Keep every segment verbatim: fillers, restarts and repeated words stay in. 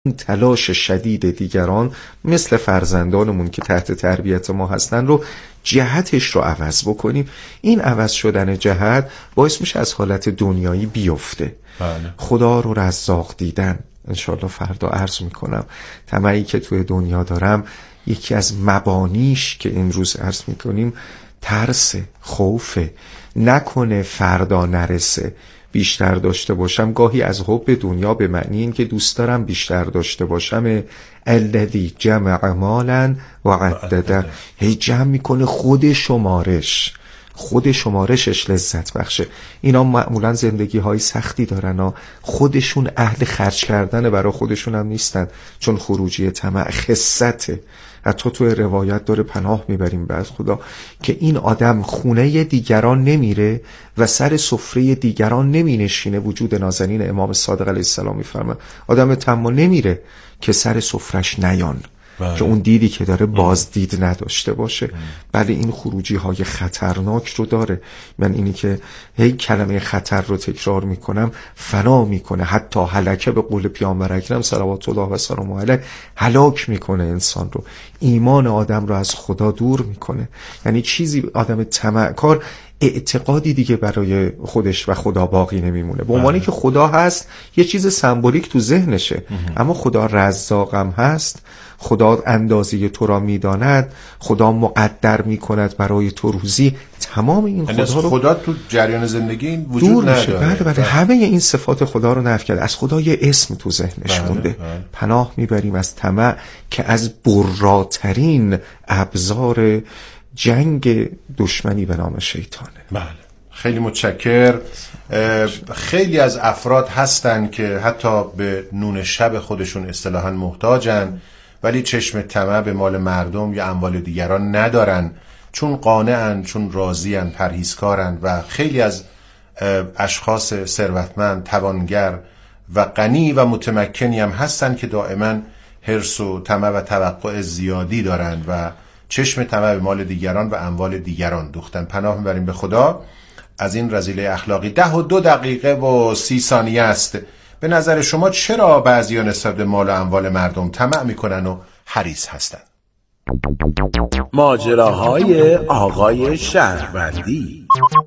این تلاش شدید دیگران مثل فرزندانمون که تحت تربیت ما هستن رو جهتش رو عوض بکنیم. این عوض شدن جهت باعث میشه از حالت دنیایی بیفته. بله. خدا رو رزاق دیدن انشالله فردا عرض میکنم. طمعی که توی دنیا دارم یکی از مبانیش که امروز عرض میکنیم ترس، خوفه، نکنه فردا نرسه بیشتر داشته باشم. گاهی از حب دنیا به معنی این که دوست دارم بیشتر داشته باشم، الذی جمع مالا و عدده، هی جمع میکنه خود شمارش خود شمارشش لذت بخشه. اینا معمولا زندگی های سختی دارن ها. خودشون اهل خرج کردن برای خودشون هم نیستن، چون خروجی طمع خسته. حتی تو روایت داره پناه میبریم به خدا که این آدم خونه دیگران نمیره و سر سفره دیگران نمی نشینه. وجود نازنین امام صادق علیه السلام میفرمه آدم طماع نمیره که سر سفرش نیان، بله. که اون دیدی که داره بازدید نداشته باشه. بله این خروجی های خطرناک رو داره. من اینی که هی کلمه خطر رو تکرار میکنم فنا میکنه، حتی هلاکه به قول پیامبر اکرم صلوات الله و سلامه علیه هلاک میکنه انسان رو، ایمان آدم رو از خدا دور میکنه. یعنی چیزی آدم طمعکار اعتقادی دیگه برای خودش و خدا باقی نمیمونه. به عنوانی که خدا هست یه چیز سمبولیک تو ذهنشه، اما خدا رزاقم هست، خدا اندازه تو را میداند، خدا مقدر میکند برای تو روزی. تمام این خدا رو خدا تو جریان زندگی این وجود نداره. بله بله, بله. همه این صفات خدا رو نفی کرده. از خدا یه اسم تو ذهنش بله مونده. بله. پناه میبریم از طمع که از براترین ابزار جنگ دشمنی به نام شیطانه. بله خیلی متشکر. خیلی از افراد هستن که حتی به نون شب خودشون اصطلاحاً محتاجن، ولی چشم طمع به مال مردم یا اموال دیگران ندارن، چون قانعن، چون راضین، پرهیزکارن. و خیلی از اشخاص ثروتمند، توانگر و غنی و متمکنی هم هستن که دائما حرص و طمع و توقع زیادی دارن و چشم طمع به مال دیگران و اموال دیگران دوختن. پناه میبریم به خدا از این رذیله اخلاقی. ده و دو دقیقه و سی ثانیه است. به نظر شما چرا بعضیان نسبت به مال و اموال مردم طمع میکنن و حریص هستن؟ ماجراهای آقای شهروندی.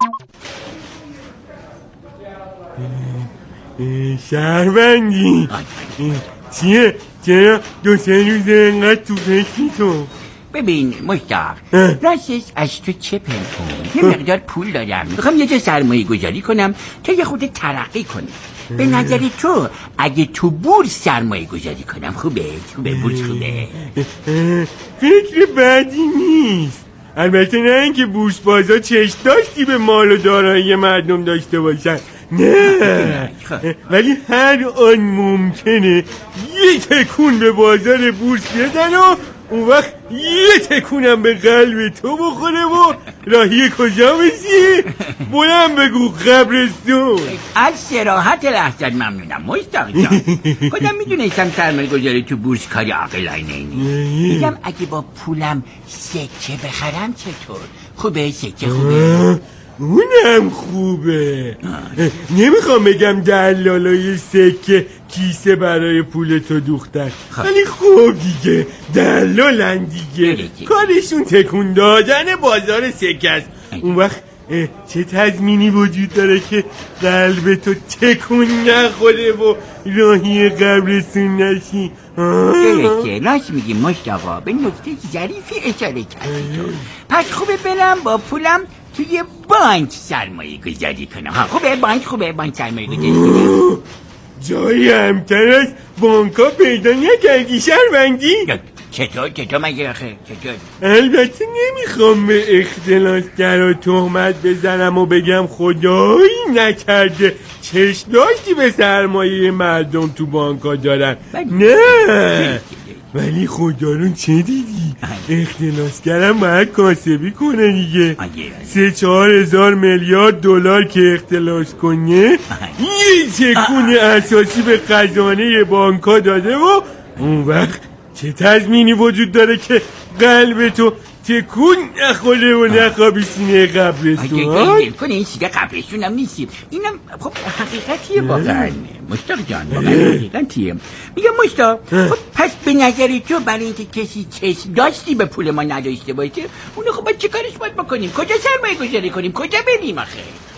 شهروندی چیه؟ چرا دو سه روز اینقدر تو فکری تو؟ ببین مشتاق، راستش از تو چه پنهون؟ یه مقدار پول دارم، میخوام یه جا سرمایه گذاری کنم تا یه خود ترقی کنم. به نظر تو اگه تو بورس سرمایه گذاری کنم خوبه؟ خوبه بورس خوبه؟ فکر بدی نیست، البته نه اینکه بورس بازا چشم داشتی به مال و دارایی مردم داشته باشن، نه، ولی هر آن ممکنه یه تکون به بازار بورس بدن و اون وقت یه تکونم به قلب تو بخوره و راهی کجا بشی؟ بلند بگو قبرستون. از صراحت لحظت ممنونم مشتاق جان. خودم میدونستم سرمایه گذاری تو بورس کاری عاقلانه نیست. میگم اگه با پولم سکه بخرم چطور؟ خوبه سکه خوبه؟ اونم خوبه. نمیخوام بگم دلالای سکه کیسه برای پول تو دوختن، ولی خوب دیگه دلالن دیگه، کارشون تکون دادن بازار سکه است. اون وقت چه تضمینی وجود داره که قلب تو تکون نخوره و راهی قبرستون نشی؟ درسته، راست میگی مشتاقا، به نکته ظریفی اشاره کردی تو. پس خوبه برم با پولم توی بانک سرمایه گذاری کنم. ها خوبه بانک خوبه بانک سرمایه گذاری کنم. جایی همتر از بانکا پیدا نکردی شهروندی؟ چطور چطور مگه آخه چطور؟ البته نمیخوام به اختلاسگر و تهمت بزنم و بگم خدایی نکرده چشم داشتی به سرمایه مردم تو بانکا دارن، نه، ولی خدا رو چه دیدی؟ اختلاسگرم باید کاسبی کنه دیگه. سه چهار هزار میلیارد دلار که اختلاس کنه یه تکون اساسی به خزانه بانکا داده و اون وقت چه تضمینی وجود داره که قلب تو تکون نخوره و نخوابی سینه قبرستون. آگه کنه این سیگه قبرستون هم نیستیم. اینم خب حقیقتیه واقعا مشتاق جان، واقعا حقیقتیه. میگم مشتاق خب پس به نظر تو برای اینکه کسی چشم داشتی به پول ما نداشته باشه اونو خب باید چه کارش باید بکنیم؟ کجا سرمایه گذاری کنیم؟ کجا بریم آخه؟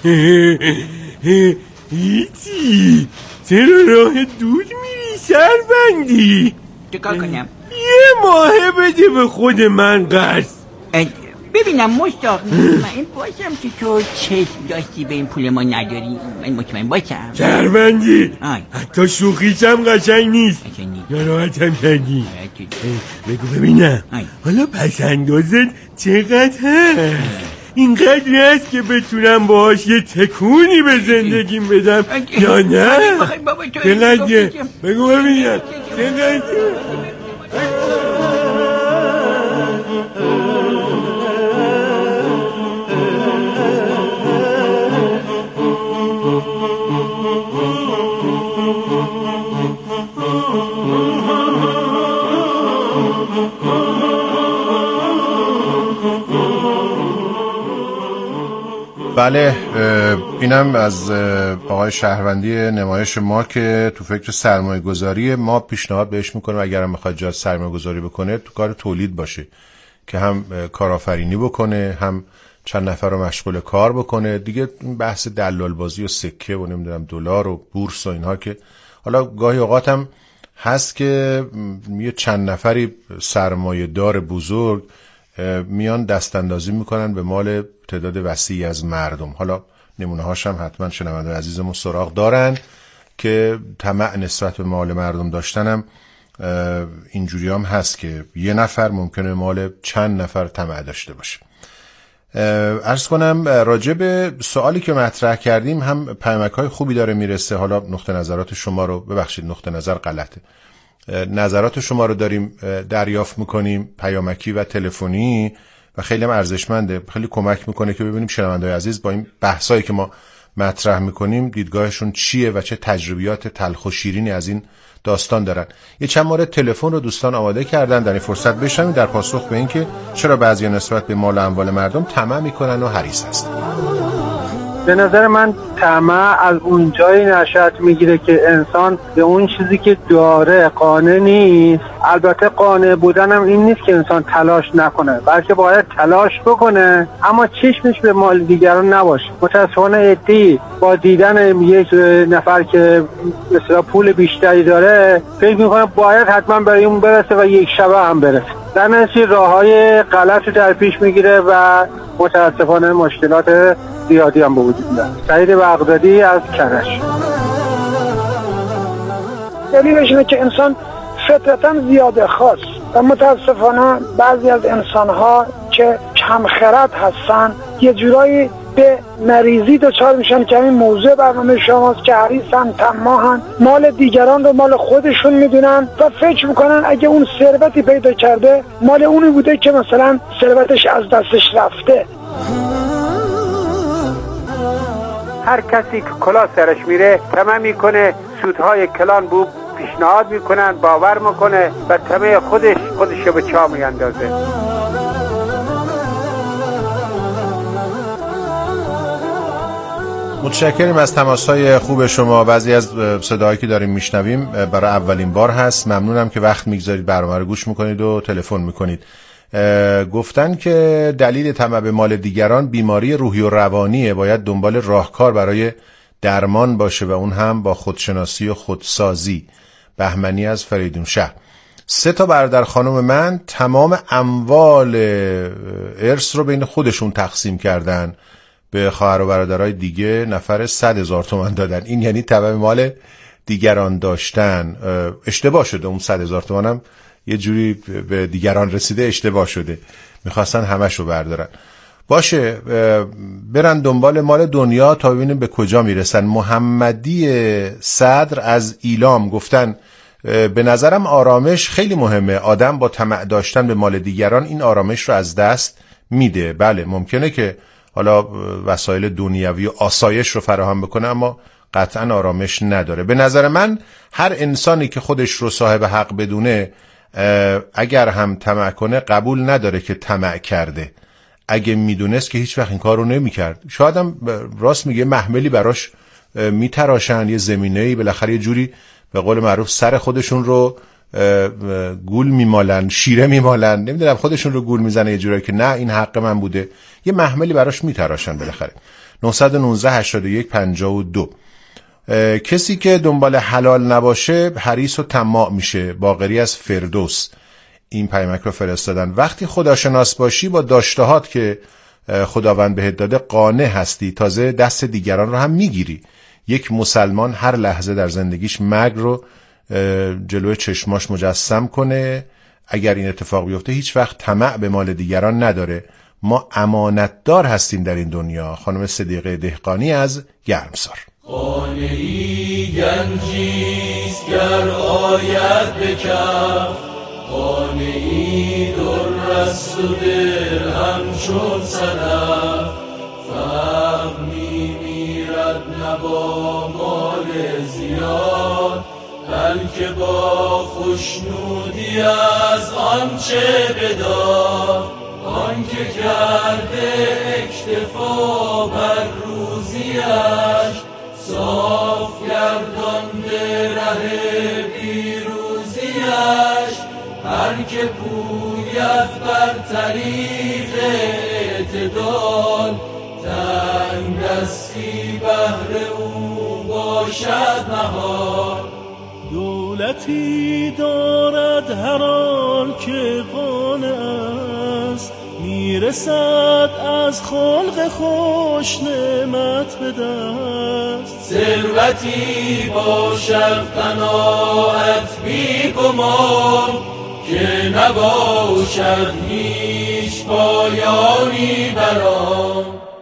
هیچی، چرا راه دور میری سربندی؟ چه کار کنم؟ یه ماهه بده به خود من قرض. ببینم مشتاق مطمئن باشم که تو چشم داشتی به این پول ما نداری. من مطمئن باشم سربندی حتی شوخیشم قشنگ نیست. ناراحتم کردی. بگو ببینم حالا پس اندازت چقدر هست؟ اینقدر هست که بتونم باهاش یه تکونی به زندگیم بدم یا نه؟ چقدره؟ بگو ببینم چقدره؟ بله، اینم از آقای شهروندی نمایش ما که تو فکر سرمایه گذاری. ما پیشنهاد بهش میکنیم اگرم میخواد جا سرمایه گذاری بکنه تو کار تولید باشه که هم کارآفرینی بکنه هم چند نفر رو مشغول کار بکنه دیگه. بحث دلال بازی و سکه و نمیدونم دلار و بورس و اینها که حالا گاهی اوقات هم هست که یه چند نفری سرمایه دار بزرگ میان دست اندازی میکنن به مال تعداد وسیعی از مردم. حالا نمونه هاش هم حتما شنونده عزیزمون سراغ دارن که طمع نسبت به مال مردم داشتنم اینجوری هم هست که یه نفر ممکنه مال چند نفر طمع داشته باشه. عرض کنم راجع به سوالی که مطرح کردیم هم پیامک های خوبی داره میرسه. حالا نقطه نظرات شما رو ببخشید نقطه نظر غلطه، نظرات شما رو داریم دریافت میکنیم پیامکی و تلفنی و خیلی هم ارزشمنده، خیلی کمک میکنه که ببینیم شنونده‌های عزیز با این بحثایی که ما مطرح میکنیم دیدگاهشون چیه و چه تجربیات تلخ و شیرینی از این داستان دارن. یه چند مورد تلفن رو دوستان آماده کردن، در این فرصت بشنویم در پاسخ به این که چرا بعضی نسبت به مال و اموال مردم طمع میکنن و حریص هستن. به نظر من طمع از اون جایی نشأت میگیره که انسان به اون چیزی که داره قانع نیست. البته قانع بودن هم این نیست که انسان تلاش نکنه، بلکه باید تلاش بکنه اما چشمش به مال دیگران نباشه. متاسفانه عده‌ای با دیدن یک نفر که مثلا پول بیشتری داره فکر میکنه باید حتما برای اون برسه و یک شبه هم برسه. در نتیجه راههای غلط رو در پیش میگیره و متاسفانه مشکلات زیادی هم به وجود میاد. سعید بغدادی از کرج. دلیلش اینه که انسان فطرتاً زیاده خواست و متاسفانه بعضی از انسان‌ها که کم خرد هستن یه جورایی به مریضی دچار میشن که این موضوع برنامه شماست که حریصن، طماعن، مال دیگران رو مال خودشون میدونن و فکر میکنن اگه اون ثروتی پیدا کرده مال اونی بوده که مثلا ثروتش از دستش رفته. هر کسی که کلا سرش میره طمع میکنه، سودهای کلان بو پیشنهاد میکنن، باور میکنه و طمع خودش خودش به چاه میاندازه. متشکریم از تماس‌های خوب شما. بعضی از صداهایی که داریم میشنویم برای اولین بار هست. ممنونم که وقت میگذارید برنامه رو گوش میکنید و تلفن میکنید. گفتن که دلیل طمع به مال دیگران بیماری روحی و روانیه، باید دنبال راهکار برای درمان باشه و اون هم با خودشناسی و خودسازی. بهمنی از فریدون شهر. سه تا برادر خانم من تمام اموال ارث رو بین خودشون تقسیم کردن، به خواهر و برادرای دیگه نفر صد هزار تومان دادن. این یعنی طمع مال دیگران داشتن. اشتباه شده، اون صد هزار تومان هم یه جوری به دیگران رسیده، اشتباه شده، میخواستن همشو بردارن. باشه، برن دنبال مال دنیا تا ببینیم به کجا میرسن. محمدی صدر از ایلام گفتن به نظرم آرامش خیلی مهمه. آدم با طمع داشتن به مال دیگران این آرامش رو از دست میده. بله ممکنه که حالا وسایل دنیوی و آسایش رو فراهم بکنه اما قطعا آرامش نداره. به نظر من هر انسانی که خودش رو صاحب حق بدونه اگر هم طمع کنه قبول نداره که طمع کرده. اگه میدونست که هیچ وقت این کار رو نمیکرد. شاید هم راست میگه، محملی براش میتراشن، یه زمینه‌ای بالاخره یه جوری به قول معروف سر خودشون رو گول میمالن، شیره میمالن، نمیدونم خودشون رو گول میزنه یه جورایی که نه این حق من بوده، یه محملی براش میتراشن بالاخره. نه یک نه هشتاد و یک پنجاه و دو. کسی که دنبال حلال نباشه حریص و طماع میشه. باقری از فردوس این پیامک رو فرستادن. وقتی خداشناس باشی با داشتهات که خداوند بهت داده قانع هستی، تازه دست دیگران رو هم میگیری. یک مسلمان هر لحظه در زندگیش مرگ رو جلوی چشماش مجسم کنه. اگر این اتفاق بیفته هیچ وقت طمع به مال دیگران نداره. ما امانتدار هستیم در این دنیا. خانم صدیقه دهقانی از گرمسار. خانه‌ای گنجیست گر آید به کف، خانه‌ای در است و درهم شد صدف، فقر می میرد نبا مال زیاد، بلکه با خوشنودی از آنچه بداد. آنکه کرده اکتفا بر روزیش، صاف گردانده ره پیروزیش. هر که پوید بر طریق اعتدال، تنگ دستی بهر او باشد محال. دولتی دارد هر آن که قانع است، میرسد از خلق خوش نعمت به دست. ثروتی باشد قناعت بی گمان، که نباشد هیچ پایانی بر آن.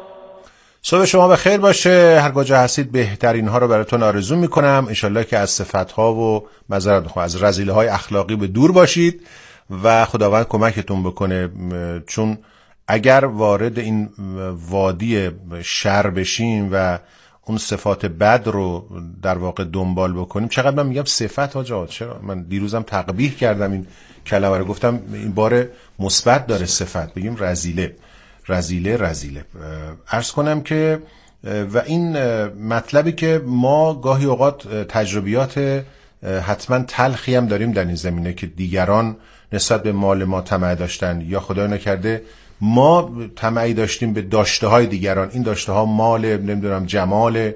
صبح شما به خیر باشه. هر کجا هستید بهترین ها رو براتون آرزو میکنم. انشالله که از صفتها و معذرت میخوام از رذیله های اخلاقی به دور باشید و خداوند کمکتون بکنه، چون اگر وارد این وادی شر بشیم و اون صفات بد رو در واقع دنبال بکنیم. چقدر من میگم صفت ها، چرا من دیروزم تقبیح کردم این کلمه رو، گفتم این بار مثبت داره صفت، بگیم رذیله رذیله رذیله عرض کنم که و این مطلبی که ما گاهی اوقات تجربیات حتما تلخی هم داریم در این زمینه که دیگران نسبت به مال ما طمع داشتن، یا خدای نکرده ما طمعی داشتیم به داشته های دیگران. این داشته ها مال، نمیدونم جمال،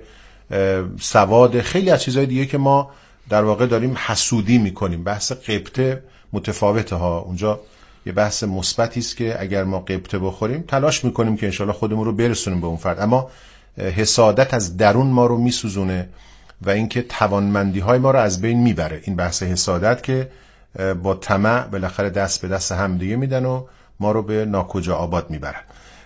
سواد، خیلی از چیزهای دیگه که ما در واقع داریم حسودی میکنیم. بحث غبطه متفاوته ها. اونجا یه بحث مثبتی است که اگر ما غبطه بخوریم تلاش میکنیم که انشالله خودمون رو برسونیم به اون فرد، اما حسادت از درون ما رو میسوزونه و اینکه توانمندی های ما رو از بین میبره. این بحث حسادت که با طمع بالاخره دست به دست هم دیگه میدن و ما رو به ناکجا آباد میبرن.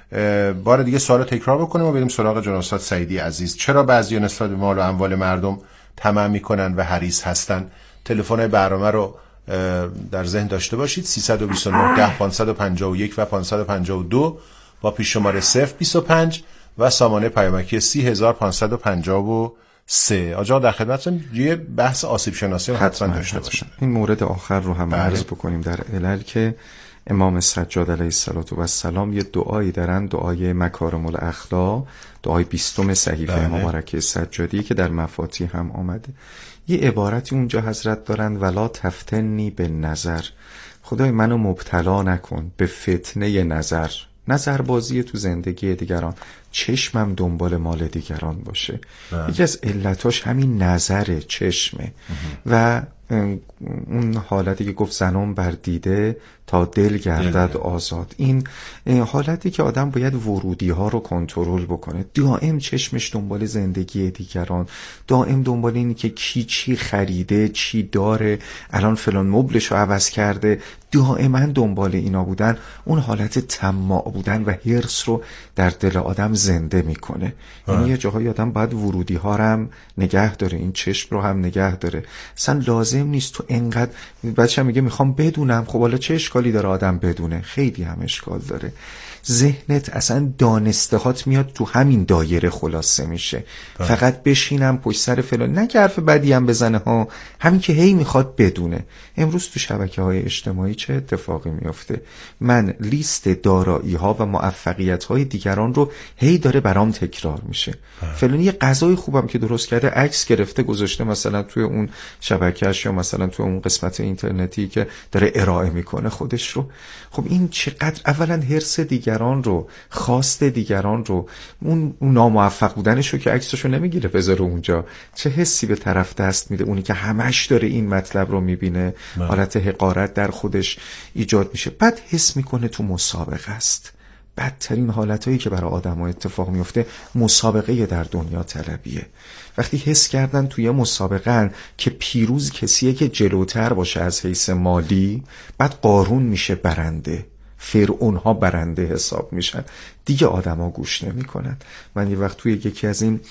بار دیگه سوالو تکرار بکنیم و بریم سراغ جناب استاد سعیدی عزیز. چرا بعضیا نسبت به مال و اموال مردم طمع میکنن و حریص هستن؟ تلفن برنامه رو در ذهن داشته باشید. سیصد و بیست و نه ده پانصد و پنجاه و یک و پانصد و پنجاه و دو با پیش شماره صفر بیست و پنج و سامانه پیامکی سی هزار پانصد و پنجاه و سه. آجا در خدمتتون یه بحث آسیب شناسی رو حتما داشته باشید. این مورد آخر رو هم عرض بکنیم در علل که امام سجاد علیه السلام یه دعایی دارن، دعای مکارم الاخلاق، دعای بیستم صحیفه مبارکه سجادی که در مفاتی هم آمده. یه عبارتی اونجا حضرت دارن، ولا تفتنی به نظر، خدای منو مبتلا نکن به فتنه نظر، نظر بازی تو زندگی دیگران، چشمم دنبال مال دیگران باشه. یکی از علتاش همین نظر چشمه و اون حالتی که گفت زنم بر دیده تا دل گردد آزاد. این حالتی که آدم باید ورودی ها رو کنترل بکنه، دائم چشمش دنبال زندگی دیگران، دائم دنبال اینی که کی چی خریده، چی داره، الان فلان مبلش رو عوض کرده، دائما دنبال اینا بودن اون حالت طماع بودن و حرص رو در دل آدم زنده میکنه. یعنی یه جاهای آدم باید ورودی ها رو هم نگه داره، این چشم رو هم نگه داره. اصلا لازم نیست تو انقدر بچه میگه میخوام بدونم، خب حالا چه اشکالی داره آدم بدونه؟ خیلی هم اشکال داره. ذهنت اصلا دانستهات میاد تو همین دایره خلاصه میشه. ده. فقط بشینم پشت سر فلان، نه که حرف بدی هم بزنه ها، همین که هی میخواد بدونه. امروز تو شبکه های اجتماعی چه اتفاقی میفته؟ من لیست دارایی ها و موفقیت های دیگران رو هی داره برام تکرار میشه. فلانی یه غذای خوبم که درست کرده عکس گرفته گذاشته مثلا توی اون شبکه‌اش یا مثلا توی اون قسمت اینترنتی که داره ارائه میکنه خودش رو. خب این چقدر اولا حرص دیگران رو، خواست دیگران رو، اون ناموفق بودنش رو که عکسشو نمیگیره بذاره اونجا، چه حسی به طرف دست میده؟ اونی که همش داره این مطلب رو میبینه حالت حقارت در خودش ایجاد میشه. بعد حس میکنه تو مسابقه است. بدترین حالتایی که برای آدم‌ها اتفاق میفته مسابقه در دنیا طلبیه. وقتی حس کردن توی مسابقه که پیروز کسیه که جلوتر باشه از حیث مالی، بعد قارون میشه برنده، فرعون ها برنده حساب میشن، دیگه آدما گوش نمیکنن. من یه وقت توی یکی از این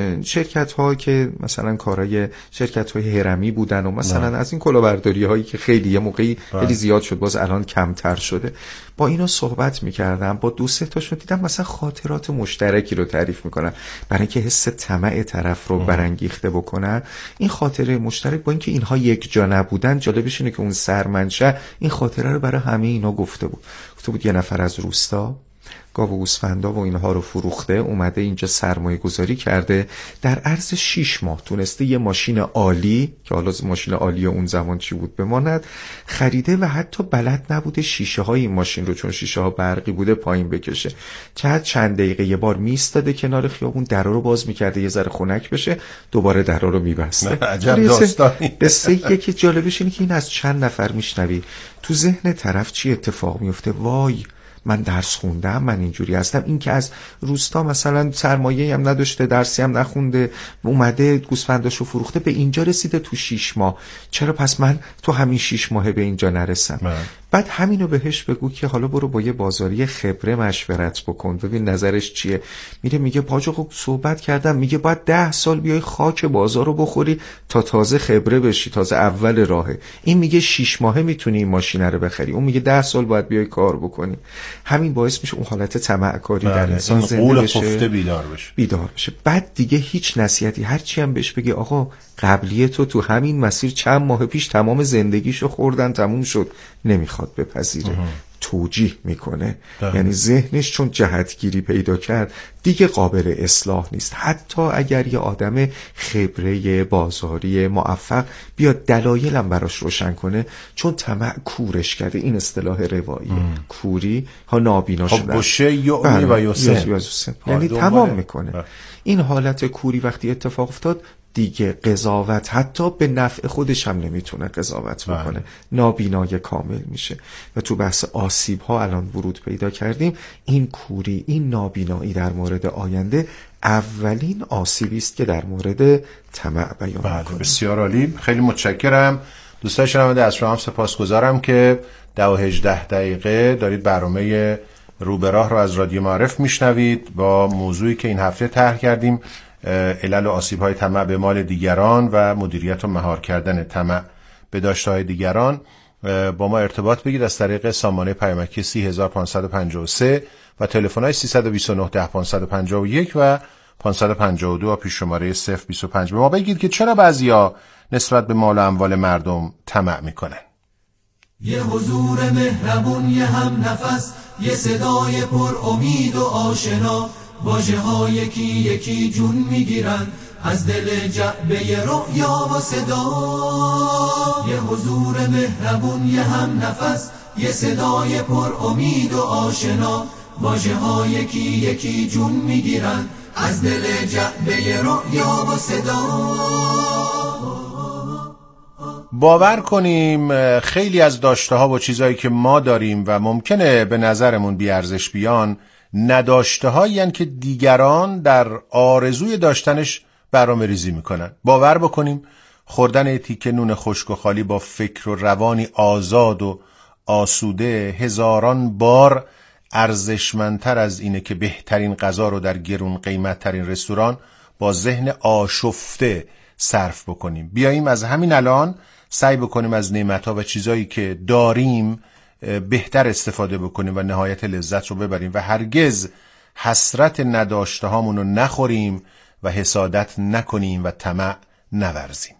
شرکت ها که مثلا کارهای شرکت های هرمی بودن و مثلا نه. از این کلاهبرداری هایی که خیلی یه موقعی خیلی زیاد شد، باز الان کمتر شده، با اینا صحبت میکردم، با دو سه تاشون دیدم مثلا خاطرات مشترکی رو تعریف میکنن برای اینکه حس طمع طرف رو برانگیخته بکنن. این خاطره مشترک با اینکه اینها یک جا نبودن، جالبش اینه که اون سرمنشأ این خاطره رو برای همه اینا گفته بود. گفته بود یه نفر از روستا گاو و گوسفندا و اینها رو فروخته، اومده اینجا سرمایه گذاری کرده، در عرض شیش ماه تونسته یه ماشین عالی که حالا ماشین عالی اون زمان چی بود بماند خریده و حتی بلد نبوده شیشه های این ماشین رو، چون شیشه ها برقی بوده، پایین بکشه. چند چند دقیقه یه بار میستاده کنار خیابون، درا رو باز میکرده یه ذره خنک بشه، دوباره درا رو میبسته. عجب داستانی. قصه که جالبش اینه که این از چند نفر میشنوی، تو ذهن طرف چی اتفاق میفته؟ وای من درس خوندم، من اینجوری هستم. این که از روستا مثلا سرمایه‌ای هم نداشته، درسی هم نخونده، اومده گوسفنداشو فروخته، به اینجا رسیده تو شیش ماه. چرا پس من تو همین شیش ماه به اینجا نرسم؟ من. بعد همینو بهش بگو که حالا برو با یه بازاری خبره مشورت بکن، ببین نظرش چیه. میره میگه باجا خب صحبت کردم، میگه باید ده سال بیای خاک بازار رو بخوری تا تازه خبره بشی، تازه اول راهه. این میگه شیش ماهه میتونی این ماشین رو بخری، اون میگه ده سال باید بیای کار بکنی. همین باعث میشه اون حالت طمعکاری در انسان زنده بشه، بیدار بشه بیدار بشه. بعد دیگه هیچ نصیحتی هرچی هم بهش بگی آقا قبلیه تو تو همین مسیر چند ماه پیش تمام زندگیشو خوردن تموم شد، نمیخواد بپذیره، توجیه میکنه. یعنی ذهنش چون جهتگیری پیدا کرد دیگه قابل اصلاح نیست. حتی اگر یه آدم خبره بازاری موفق بیاد دلایلم براش روشن کنه، چون طمع کورش کرده. این اصطلاح روایی کوری ها نابینا شدن. خب بشه یعنی و یوسف یعنی تمام میکنه. این حالت کوری وقتی اتفاق افتاد دیگه قضاوت حتی به نفع خودش هم نمیتونه قضاوت بکنه، نابینای کامل میشه. و تو بحث آسیب ها الان ورود پیدا کردیم. این کوری، این نابینایی در مورد آینده اولین آسیبی است که در مورد طمع بیان میکنه. بسیار عالی، خیلی متشکرم. دوستان شنونده از شما هم سپاسگزارم که ده و هجده دقیقه دارید برنامه رو به راه رو از رادیو معارف میشنوید با موضوعی که این هفته طرح کردیم، علل و آسیب‌های طمع به مال دیگران و مدیریت و مهار کردن طمع به داشته‌های دیگران. با ما ارتباط بگیرید از طریق سامانه پیامکی سی هزار و پانصد و پنجاه و سه و تلفن‌های سیصد و بیست و نه ده پانصد و پنجاه و یک و پانصد و پنجاه و دو و پیش شماره صفر بیست و پنج. به ما بگید که چرا بعضیا نسبت به مال و اموال مردم طمع میکنن. یه حضور مهربون، یه هم نفس، یه صدای پر امید و آشنا، واژه ها یکی یکی جون میگیرن از دل جعبه رؤیا و صدا. یه حضور مهربون، یه هم نفس، یه صدای پر امید و آشنا، واژه ها یکی یکی جون میگیرن از دل جعبه رؤیا و صدا. باور کنیم خیلی از داشته ها و چیزایی که ما داریم و ممکنه به نظرمون بیارزش بیان، نداشته هایی که دیگران در آرزوی داشتنش برنامه ریزی میکنن. باور بکنیم خوردن تیکه نون خشک و خالی با فکر و روانی آزاد و آسوده هزاران بار ارزشمندتر از اینه که بهترین غذا رو در گرون قیمت ترین رستوران با ذهن آشفته صرف بکنیم. بیاییم از همین الان سعی بکنیم از نعمت‌ها و چیزایی که داریم بهتر استفاده بکنیم و نهایت لذت رو ببریم و هرگز حسرت نداشته هامون رو نخوریم و حسادت نکنیم و طمع نورزیم.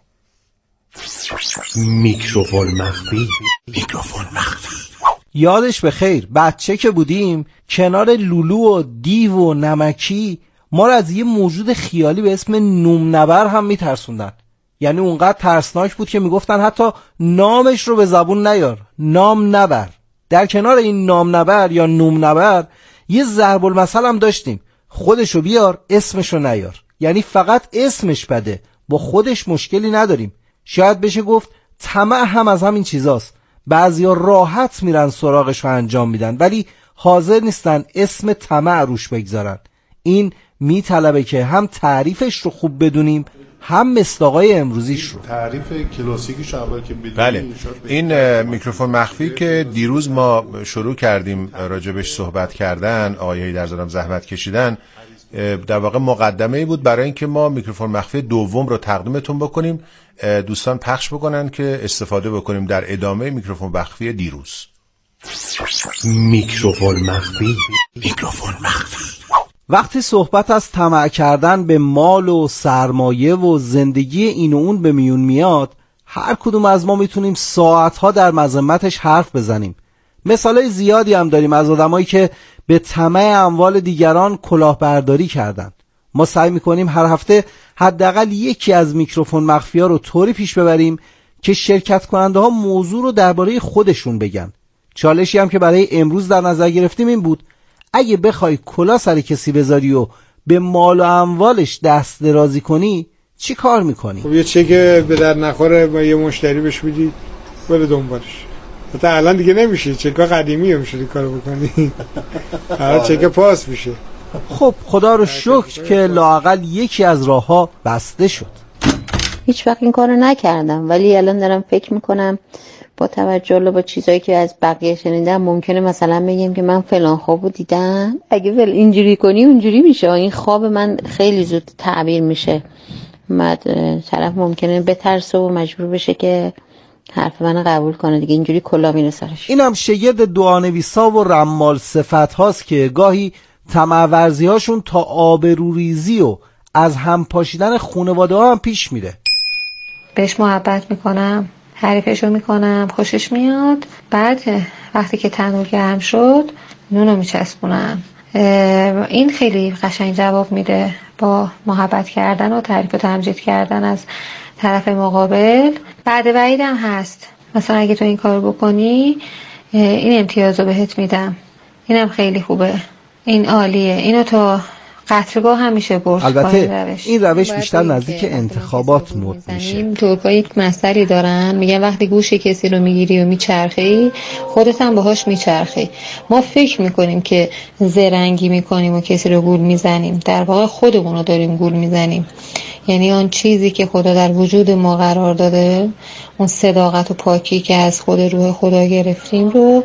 میکروفون مخفی. میکروفون مخفی. یادش به خیر بچه که بودیم کنار لولو و دیو و نمکی ما رو از یه موجود خیالی به اسم نومنبر هم میترسوندن. یعنی اونقدر ترسناک بود که میگفتن حتی نامش رو به زبون نیار، نام نبر. در کنار این نام نبر یا نوم نبر یه ضرب المثل هم داشتیم، خودشو بیار اسمشو نیار. یعنی فقط اسمش بده، با خودش مشکلی نداریم. شاید بشه گفت طمع هم از همین چیزاست. بعضیا راحت میرن سراغش رو انجام میدن ولی حاضر نیستن اسم طمع روش بگذارن. این میطلبه که هم تعریفش رو خوب بدونیم هم مصداقای امروزیش رو. تعریف کلاسیکیش اول که بدونیم. بله، این میکروفون مخفی که دیروز ما شروع کردیم راجبش صحبت کردن، آقای در زدم زحمت کشیدن، در واقع مقدمه بود برای اینکه ما میکروفون مخفی دوم رو تقدیمتون بکنیم، دوستان پخش بکنن که استفاده بکنیم در ادامه میکروفون مخفی دیروز. میکروفون مخفی. میکروفون مخفی. وقتی صحبت از طمع کردن به مال و سرمایه و زندگی این و اون به میون میاد، هر کدوم از ما میتونیم ساعتها در مذمتش حرف بزنیم. مثالای زیادی هم داریم از آدمایی که به طمع اموال دیگران کلاهبرداری کردن. ما سعی میکنیم هر هفته حداقل یکی از میکروفون مخفی‌ها رو طوری پیش ببریم که شرکت کننده ها موضوع رو درباره خودشون بگن. چالشی هم که برای امروز در نظر گرفتیم این بود: اگه بخوای کلا سر کسی بذاری و به مال و اموالش دست درازی کنی چی کار میکنی؟ خب یه چک به در نخوره با یه مشتری بهش میدی بره دنبالش. حتی الان دیگه نمیشه، چکا قدیمی هم شده کارو بکنی. الان چک پاس میشه. خب خدا رو شکر که لااقل یکی از راهها بسته شد. هیچ وقت این کارو نکردم ولی الان دارم فکر میکنم با توجه به چیزایی که از بقیه شنیدم ممکنه مثلا بگم که من فلان خوابو دیدم، اگه ول اینجوری کنی اونجوری میشه، این خواب من خیلی زود تعبیر میشه. بعد طرف ممکنه بترسه و مجبور بشه که حرف من قبول کنه دیگه، اینجوری کلا میره سرش. اینم شگرد دعانویسا و رمال صفت هاست که گاهی طمع ورزی هاشون تا آبروریزی و از هم پاشیدن خانواده ها هم پیش میره. بهش محبت میکنم، تعریفشو میکنم، خوشش میاد، بعد وقتی که تنور گرم شد نونو میچسبونم. این خیلی قشنگ جواب میده با محبت کردن و تعریف و تمجید کردن از طرف مقابل. بعد وعیدم هست، مثلا اگه تو این کارو بکنی این امتیازو بهت میدم، اینم خیلی خوبه، این عالیه، اینو تو قطرگاه همیشه برد. البته روش. این روش بیشتر نزدیک انتخابات مد میشه. ترکا یک مثلی دارن میگن وقتی گوش کسی رو میگیری و میچرخی خودت هم باهاش میچرخی. ما فکر میکنیم که زرنگی میکنیم و کسی رو گول میزنیم، در واقع خودمون رو داریم گول میزنیم. یعنی آن چیزی که خدا در وجود ما قرار داده، اون صداقت و پاکی که از خود روح خدا گرفتیم رو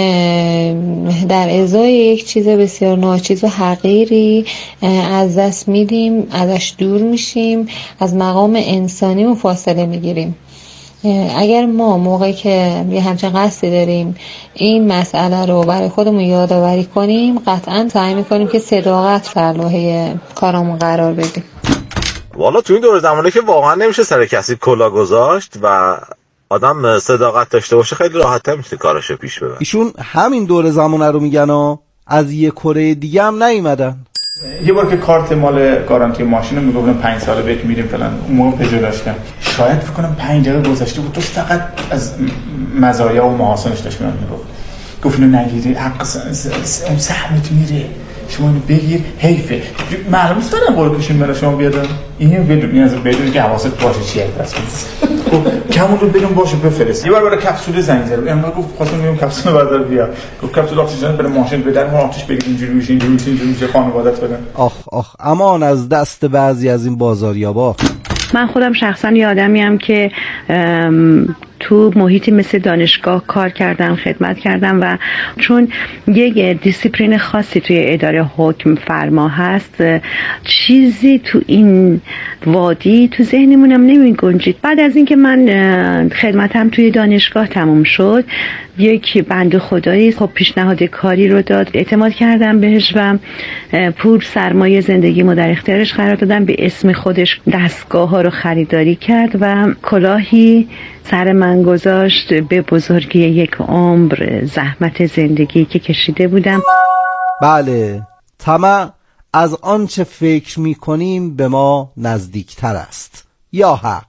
در ازای یک چیز بسیار ناچیز و حقیری از دست میدیم، ازش دور میشیم، از مقام انسانیمون فاصله میگیریم. اگر ما موقعی که یه همچین قصدی داریم این مسئله رو برای خودمون یادآوری کنیم، قطعا سعی میکنیم که صداقت در لوحه کارمون قرار بدیم. والا تو این دور زمانه که واقعا نمیشه سر کسی کلا گذاشت و آدم صداقت داشته باشه خیلی راحت میشه کاراشو پیش ببره. ایشون همین دور زمانه رو میگن و از یه کره دیگه هم نیومدن. یه بار که کارت مال گارانتی ماشین رو میگفتن پنج ساله بهت میدیم فلان، اون موقع پژو داشتم، شاید فکر کنم پنج دقیقه گذشته بود، توش فقط از مزایا و محاسنش داشت میاد میگفت، گفت اینو نگیری حق اون سهمت میره، شما اینو بگیر حیفه. معلومه دارم قول کشیم برای شما بیادم، اینو بدون این از بدون که حواست باشه چیه پس خب کمون رو بدون باشه بفرست. یه بار برای کپسول زنگ زد، امروز گفت خواستم میگم کپسول بردار بیا، گفت کپسول اکسیژن برای ماشین بدن ما آتش بگیر اینجوری میشه اینجوری میشه اینجوری میشه خانواده‌ات بدن. آخ آخ امان از دست بعضی از این بازاریابا. من خودم شخصا یه آدمیم که تو محیطی مثل دانشگاه کار کردم، خدمت کردم و چون یک دیسیپلین خاصی توی اداره حکم فرما هست، چیزی تو این وادی تو ذهنمونم نمی گنجید. بعد از اینکه من خدمتم توی دانشگاه تموم شد، یک بنده خدایی خب پیشنهاد کاری رو داد، اعتماد کردم بهش و پول سرمایه زندگیمو در اختیارش قرار دادم. به اسم خودش دستگاه ها رو خریداری کرد و کلاهی سر من گذاشت به بزرگی یک عمر زحمت زندگی که کشیده بودم. بله، طمع از آنچه فکر می کنیم به ما نزدیکتر است. یا حق.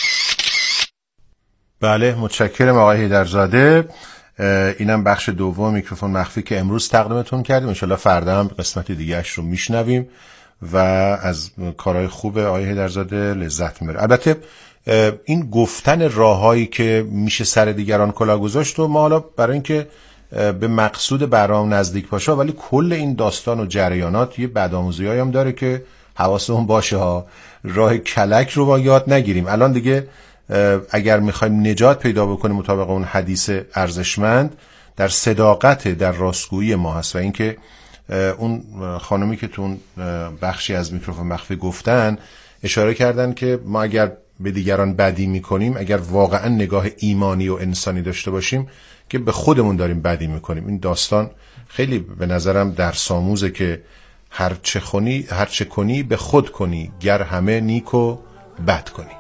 بله، متشکرم آقای حیدرزاده. اینم بخش دوم میکروفون مخفی که امروز تقدیمتون کردیم. انشالله فردا هم قسمت دیگه‌اش رو میشنویم و از کارهای خوب آقای حیدرزاده لذت میبریم. البته این گفتن راههایی که میشه سر دیگران کلاه گذاشت و ما حالا برای اینکه به مقصود برام نزدیک باشه، ولی کل این داستان و جریانات یه بدآموزی‌هایی هم داره که حواسمون باشه ها. راه کلک رو ما یاد نگیریم. الان دیگه اگر میخوایم نجات پیدا بکنیم مطابق اون حدیث ارزشمند، در صداقت، در راستگویی ما هست. و اینکه اون خانمی که تو بخشی از میکروفون مخفی گفتن اشاره کردن که ما اگر به دیگران بدی میکنیم، اگر واقعا نگاه ایمانی و انسانی داشته باشیم، که به خودمون داریم بدی میکنیم. این داستان خیلی به نظرم درس آموزه که هر چه خونی هر چه کنی به خود کنی، گر همه نیک و بد کنی.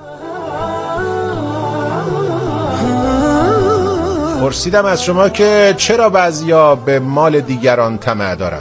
پرسیدم از شما که چرا بعضیا به مال دیگران طمع دارن؟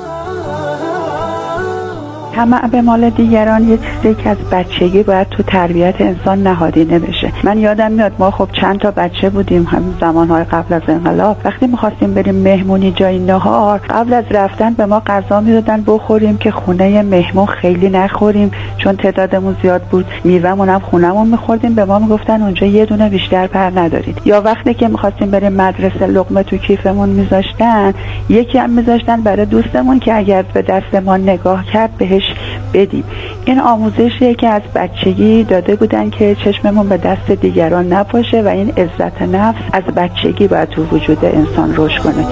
طمع به مال دیگران یه چیزی که از بچگی باید تو تربیت انسان نهادینه بشه. من یادم میاد ما خب چند تا بچه بودیم هم زمانهای قبل از انقلاب، وقتی می‌خواستیم بریم مهمونی جای نهار، قبل از رفتن به ما غذا میدادن بخوریم که خونه مهمون خیلی نخوریم چون تعدادمون زیاد بود. میوه‌مون هم خونمون می‌خوردیم، به ما میگفتن اونجا یه دونه بیشتر پر ندارید. یا وقتی که می‌خواستیم بریم مدرسه لقمه تو کیفمون می‌ذاشتن، یکی هم می‌ذاشتن برای دوستمون که اگر به دست ما نگاه کرد بهش بدیم. این آموزشیه که از بچگی داده بودن که چشممون به دست دیگران نباشه و این عزت نفس از بچگی باید تو وجود انسان رشد کنه.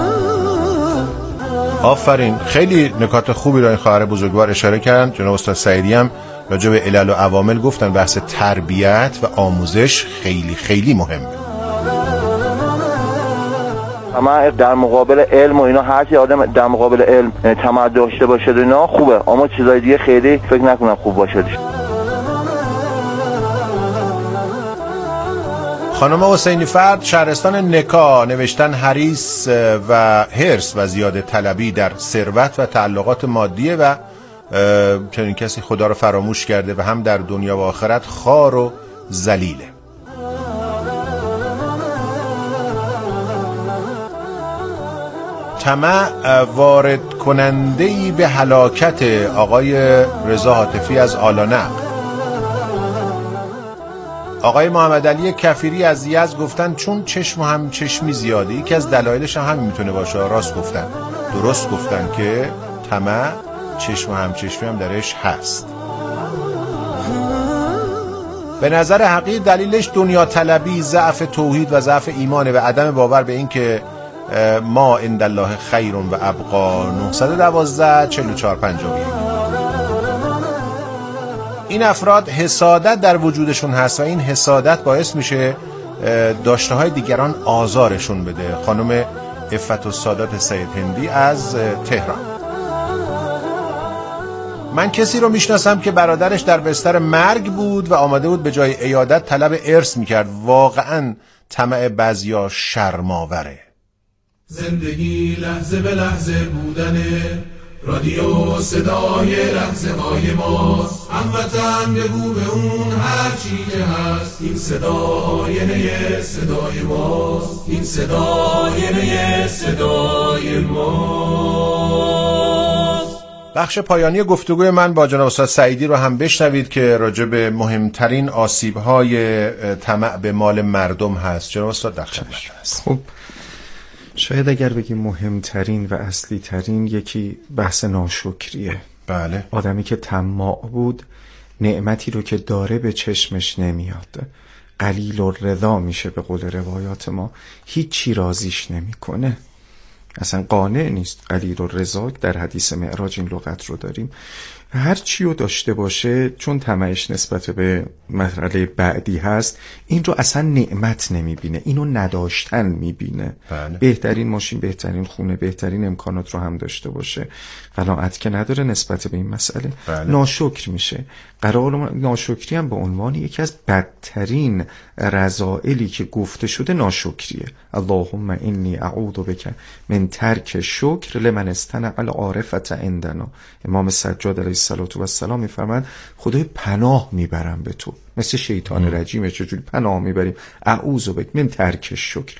آفرین، خیلی نکات خوبی رو این خواهر بزرگوار اشاره کردن. جناب استاد سعیدی هم راجع به علل و عوامل گفتن. بحث تربیت و آموزش خیلی خیلی مهمه. طمع در مقابل علم و اینا، هر چی آدم در مقابل علم طمع داشته باشه و اینا خوبه، اما چیزای دیگه خیلی فکر نکنم خوب باشه. خانم حسینی فرد شهرستان نکا نوشتن حریص و حرص و زیاده طلبی در ثروت و تعلقات مادیه و چنین کسی خدا رو فراموش کرده و هم در دنیا و آخرت خوار و ذلیله. طمع وارد کننده‌ای به هلاکت. آقای رضا حاتفی از آلانق. آقای محمد علی کفیری از یزد گفتن چون چشم و هم چشمی زیاده، یکی از دلایلش هم همین میتونه باشه. راست گفتن، درست گفتن که طمع چشم و هم چشمی هم درش هست. به نظر حقیقی دلیلش دنیا طلبی، ضعف توحید و ضعف ایمانه و عدم باور به این که ما عندالله خیر و ابقا. نهصد و دوازده چهل و چهار پنجاه و یک. این افراد حسادت در وجودشون هست و این حسادت باعث میشه داشته های دیگران آزارشون بده. خانم عفت السادات سید هندی از تهران. من کسی رو میشناسم که برادرش در بستر مرگ بود و آماده بود به جای عیادت طلب ارث میکرد. واقعا طمع بعضیا شرم‌آوره. زندگی لحظه به لحظه بودنه، رادیو صدای لحظه های ماست. هموطن بگو به اون هر چی که هست، این صدا آینه صدای ماست، این صدا آینه صدای ماست. بخش پایانی گفتگوی من با جناب استاد سعیدی رو هم بشنوید که راجع به مهمترین آسیب‌های طمع به مال مردم هست. جناب استاد در خدمت هست. خب شاید اگر بگیم مهمترین و اصلی ترین، یکی بحث ناشکریه. بله. آدمی که طماع بود، نعمتی رو که داره به چشمش نمیاد، قلیل الرضا میشه به قول روایات ما، هیچی راضیش نمیکنه، اصلا قانع نیست. قلیل الرضا در حدیث معراج این لغت رو داریم. هر چی رو داشته باشه چون طمعش نسبت به مرحله بعدی هست این رو اصلا نعمت نمیبینه، اینو نداشتن میبینه. بله. بهترین ماشین، بهترین خونه، بهترین امکانات رو هم داشته باشه، قناعت که نداره نسبت به این مسئله. بله. ناشکر میشه. قرار ناشکری هم به عنوان یکی از بدترین رذائلی که گفته شده ناشکریه. اللهم انی اعوذ بک من ترک شکر لمن استنع العارفة عندنا. امام سجاد علیه السلام میفرماد خدای پناه میبرم به تو، مثل شیطان رجیم چجوری پناه میبریم؟ اعوذ بک من ترک شکر.